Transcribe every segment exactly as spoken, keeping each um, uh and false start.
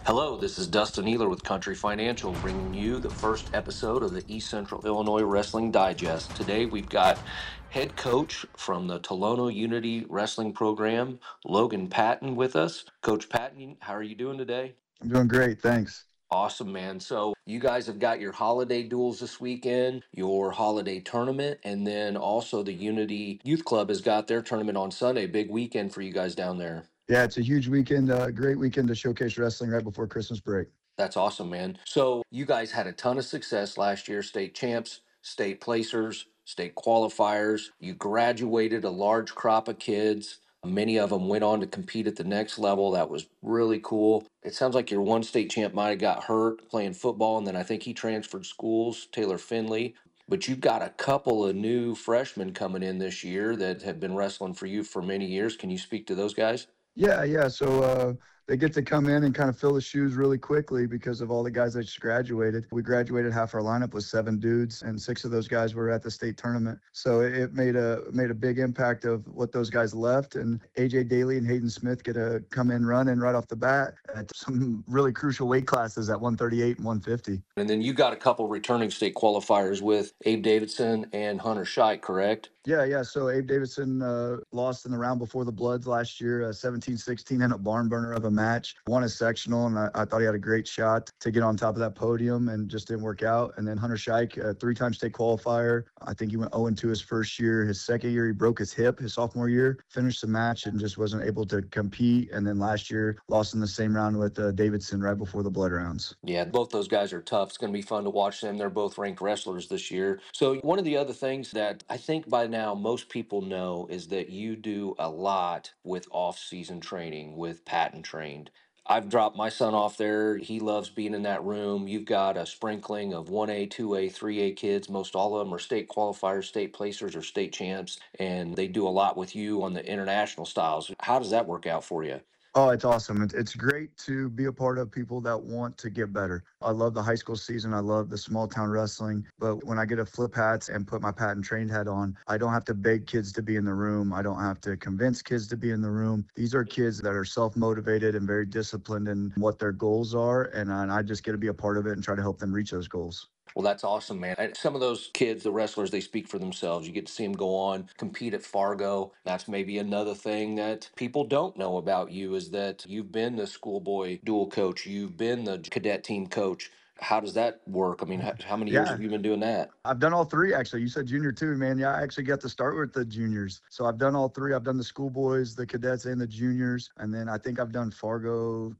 Hello, this is Dustin Ealer with Country Financial, bringing you the first episode of the East Central Illinois Wrestling Digest. Today we've got head coach from the Tolono Unity Wrestling Program, Logan Patton, with us. Coach Patton, how are you doing today? I'm doing great, thanks. Awesome, man. So you guys have got your holiday duels this weekend, your holiday tournament, and then also the Unity Youth Club has got their tournament on Sunday. Big weekend for you guys down there. Yeah, it's a huge weekend, uh, great weekend to showcase wrestling right before Christmas break. That's awesome, man. So you guys had a ton of success last year, state champs, state placers, state qualifiers. You graduated a large crop of kids. Many of them went on to compete at the next level. That was really cool. It sounds like your one state champ might have got hurt playing football, and then I think he transferred schools, Taylor Finley. But you've got a couple of new freshmen coming in this year that have been wrestling for you for many years. Can you speak to those guys? Yeah, yeah. So uh, they get to come in and kind of fill the shoes really quickly because of all the guys that just graduated. We graduated, half our lineup was seven dudes, and six of those guys were at the state tournament. So it, it made a made a big impact of what those guys left. And A J Daly and Hayden Smith get to come in running right off the bat at some really crucial weight classes at one thirty-eight and one fifty. And then you got a couple returning state qualifiers with Abe Davidson and Hunter Scheit, correct? Yeah, yeah. So Abe Davidson uh, lost in the round before the Bloods last year, uh, seventeen sixteen in a barn burner of a match. Won a sectional, and I, I thought he had a great shot to get on top of that podium, and just didn't work out. And then Hunter Scheit, a three-time state qualifier. I think he went oh and two his first year. His second year, he broke his hip his sophomore year, finished the match, and just wasn't able to compete. And then last year, lost in the same round with uh, Davidson right before the Blood rounds. Yeah, both those guys are tough. It's going to be fun to watch them. They're both ranked wrestlers this year. So, one of the other things that I think by now most people know is that you do a lot with off-season training with Patton Trained. I've dropped my son off there. He loves being in that room. You've got a sprinkling of one A, two A, three A kids. Most all of them are state qualifiers, state placers, or state champs, and they do a lot with you on the international styles. How does that work out for you? Oh, it's awesome. It's, it's great to be a part of people that want to get better. I love the high school season. I love the small town wrestling. But when I get to flip hats and put my Patton Trained hat on, I don't have to beg kids to be in the room. I don't have to convince kids to be in the room. These are kids that are self-motivated and very disciplined in what their goals are. And, and I just get to be a part of it and try to help them reach those goals. Well, that's awesome, man. And some of those kids, the wrestlers, they speak for themselves. You get to see them go on, compete at Fargo. That's maybe another thing that people don't know about you is that you've been the schoolboy dual coach. You've been the cadet team coach. How does that work? I mean, how, how many years Yeah. have you been doing that? I've done all three, actually. You said junior too, man. Yeah, I actually got to start with the juniors. So I've done all three. I've done the schoolboys, the cadets, and the juniors. And then I think I've done Fargo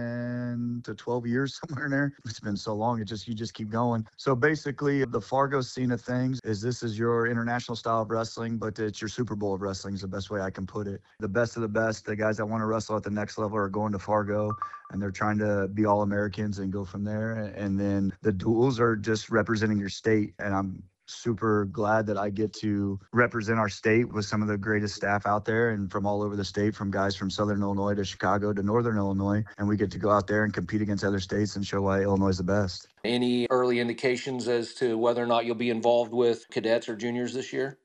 ten to twelve years, somewhere in there. It's been so long. It just, you just keep going. So basically, the Fargo scene of things is this is your international style of wrestling, but it's your Super Bowl of wrestling is the best way I can put it. The best of the best, the guys that want to wrestle at the next level are going to Fargo, and they're trying to be all Americans and go from there. And then the duels are just representing your state. And I'm super glad that I get to represent our state with some of the greatest staff out there and from all over the state, from guys from Southern Illinois to Chicago to Northern Illinois. And we get to go out there and compete against other states and show why Illinois is the best. Any early indications as to whether or not you'll be involved with cadets or juniors this year?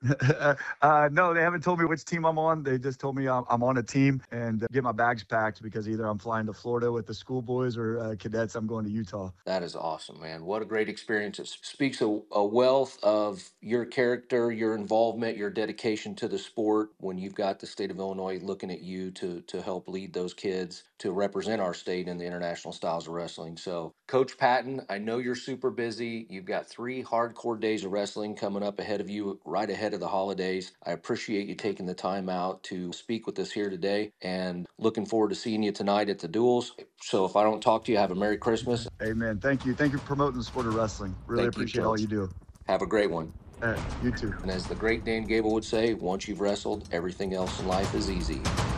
uh, no, they haven't told me which team I'm on. They just told me I'm, I'm on a team and uh, get my bags packed because either I'm flying to Florida with the schoolboys or uh, cadets, I'm going to Utah. That is awesome, man. What a great experience. It speaks a, a wealth of your character, your involvement, your dedication to the sport when you've got the state of Illinois looking at you to, to help lead those kids to represent our state in the international styles of wrestling. So, Coach Patton, I know you're super busy. You've got three hardcore days of wrestling coming up ahead of you right ahead of the holidays. I appreciate you taking the time out to speak with us here today and looking forward to seeing you tonight at the duels. So if I don't talk to you, have a Merry Christmas. Amen. Thank you. Thank you for promoting the sport of wrestling. Really Thank you, appreciate all Coach. you do. Have a great one. Uh, you too. And as the great Dan Gable would say, once you've wrestled, everything else in life is easy.